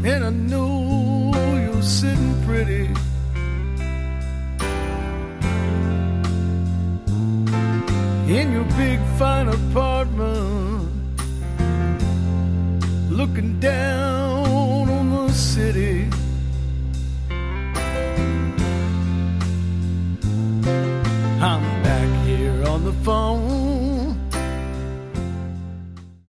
and I know you're sitting pretty. In your big fine apartment, looking down on the city. I'm back here on the phone,